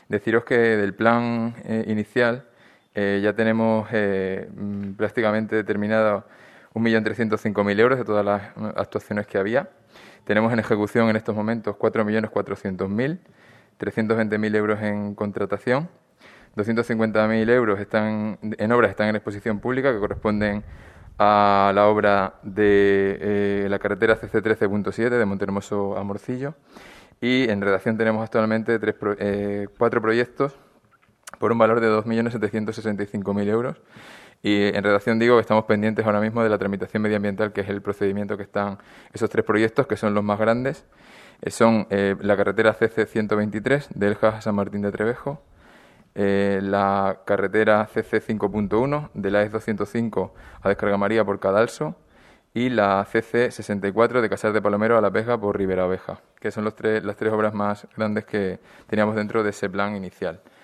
Deciros que del plan inicial ya tenemos prácticamente determinado 1.305.000 euros de todas las actuaciones que había. Tenemos en ejecución en estos momentos 4.400.000, 320.000 euros en contratación, 250.000 euros están en obras, están en exposición pública, que corresponden a la obra de la carretera CC 13.7 de Montehermoso a Morcillo. Y en redacción tenemos actualmente 4 proyectos por un valor de 2.765.000 euros. Y en redacción digo que estamos pendientes ahora mismo de la tramitación medioambiental, que es el procedimiento que están esos 3 proyectos, que son los más grandes. Son la carretera CC 123 de Eljas a San Martín de Trevejo, la carretera CC 5.1 de la E205 a Descarga María por Cadalso y la CC 64 de Casar de Palomero a La Vega por Ribera Oveja, que son las tres obras más grandes que teníamos dentro de ese plan inicial.